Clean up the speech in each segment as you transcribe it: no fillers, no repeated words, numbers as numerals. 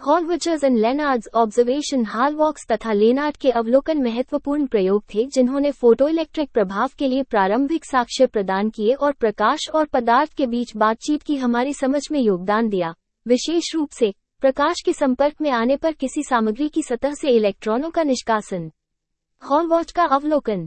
हॉलवचर्स and लेनार्ड्स observation हालवॉक्स तथा Lennard के अवलोकन महत्वपूर्ण प्रयोग थे जिन्होंने फोटोइलेक्ट्रिक प्रभाव के लिए प्रारंभिक साक्ष्य प्रदान किए और प्रकाश और पदार्थ के बीच बातचीत की हमारी समझ में योगदान दिया, विशेष रूप से प्रकाश के संपर्क में आने पर किसी सामग्री की सतह से इलेक्ट्रॉनों का निष्कासन। हॉलवॉच का अवलोकन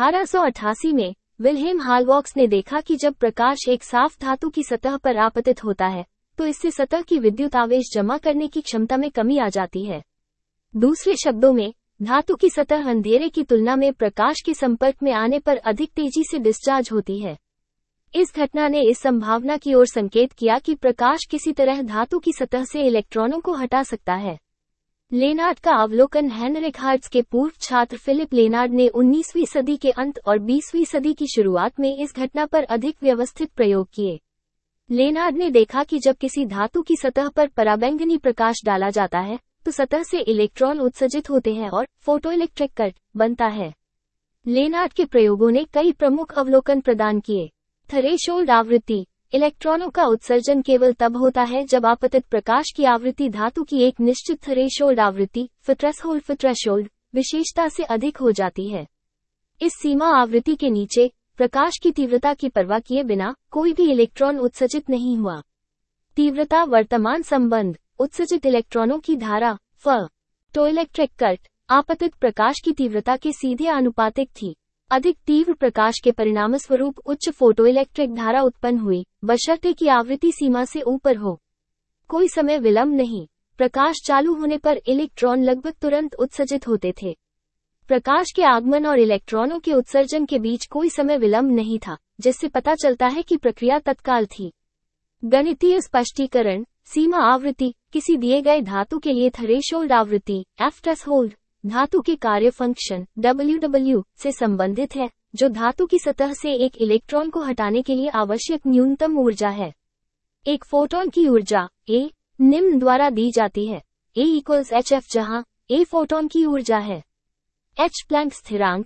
1888 में विल्हेम हालवॉक्स ने देखा कि जब प्रकाश एक साफ धातु की सतह पर आपतित होता है तो इससे सतह की विद्युत आवेश जमा करने की क्षमता में कमी आ जाती है। दूसरे शब्दों में, धातु की सतह अंधेरे की तुलना में प्रकाश के संपर्क में आने पर अधिक तेजी से डिस्चार्ज होती है। इस घटना ने इस संभावना की ओर संकेत किया कि प्रकाश किसी तरह धातु की सतह से इलेक्ट्रॉनों को हटा सकता है। लेनार्ड का अवलोकन हेनरिक हर्ट्ज के पूर्व छात्र फिलिप लेनार्ड ने 19वीं सदी के अंत और 20वीं सदी की शुरुआत में इस घटना पर अधिक व्यवस्थित प्रयोग किए। लेनार्ड ने देखा कि जब किसी धातु की सतह पर पराबैंगनी प्रकाश डाला जाता है तो सतह से इलेक्ट्रॉन उत्सर्जित होते हैं और फोटोइलेक्ट्रिक कट बनता है। लेनार्ड के प्रयोगों ने कई प्रमुख अवलोकन प्रदान किए। थ्रेशोल्ड आवृत्ति, इलेक्ट्रॉनों का उत्सर्जन केवल तब होता है जब आपतित प्रकाश की आवृत्ति धातु की एक निश्चित थ्रेशोल्ड आवृत्ति थ्रेशोल्ड विशेषता से अधिक हो जाती है। इस सीमा आवृत्ति के नीचे प्रकाश की तीव्रता की परवाह किए बिना कोई भी इलेक्ट्रॉन उत्सर्जित नहीं हुआ। तीव्रता वर्तमान संबंध, उत्सर्जित इलेक्ट्रॉनों की धारा फोटोइलेक्ट्रिक कट आपतित प्रकाश की तीव्रता के सीधे आनुपातिक थी। अधिक तीव्र प्रकाश के परिणामस्वरूप उच्च फोटोइलेक्ट्रिक धारा उत्पन्न हुई, बशर्ते की आवृत्ति सीमा से ऊपर हो। कोई समय विलंब नहीं, प्रकाश चालू होने पर इलेक्ट्रॉन लगभग तुरंत उत्सर्जित होते थे। प्रकाश के आगमन और इलेक्ट्रॉनों के उत्सर्जन के बीच कोई समय विलंब नहीं था, जिससे पता चलता है कि प्रक्रिया तत्काल थी। गणितीय स्पष्टीकरण, सीमा आवृत्ति किसी दिए गए धातु के लिए थ्रेशोल्ड आवृत्ति थ्रेशोल्ड धातु के कार्य फंक्शन WW से संबंधित है, जो धातु की सतह से एक इलेक्ट्रॉन को हटाने के लिए आवश्यक न्यूनतम ऊर्जा है। एक फोटॉन की ऊर्जा A निम्न द्वारा दी जाती है, A = hf, जहां A फोटॉन की ऊर्जा है। H प्लैंक स्थिरांक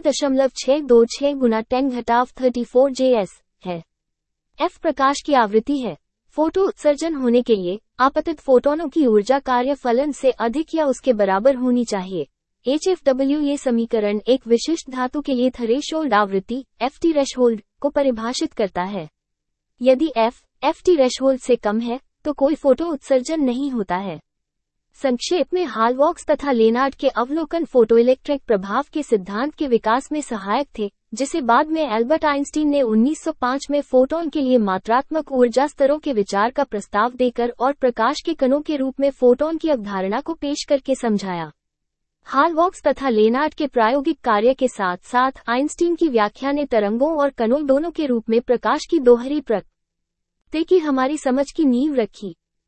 6.626 गुना 10⁻34 Js है। F प्रकाश की आवृत्ति है। फोटो उत्सर्जन होने के लिए आपतित फोटोनों की ऊर्जा कार्य फलन से अधिक या उसके बराबर होनी चाहिए। HFW ये समीकरण एक विशिष्ट धातु के लिए थ्रेशोल्ड आवृत्ति FT थ्रेशोल्ड को परिभाषित करता है। यदि FT थ्रेशोल्ड से कम है तो कोई फोटो उत्सर्जन नहीं होता है। संक्षेप में, हालवॉक्स तथा लेनार्ड के अवलोकन फोटोइलेक्ट्रिक प्रभाव के सिद्धांत के विकास में सहायक थे, जिसे बाद में एल्बर्ट आइंस्टीन ने 1905 में फोटॉन के लिए मात्रात्मक ऊर्जा स्तरों के विचार का प्रस्ताव देकर और प्रकाश के कणों के रूप में फोटॉन की अवधारणा को पेश करके समझाया। हालवॉक्स तथा लेनार्ड के प्रायोगिक कार्य के साथ साथ आइंस्टीन की व्याख्या ने तरंगों और कणों दोनों के रूप में प्रकाश की दोहरी प्रकृति की हमारी समझ की नींव रखी।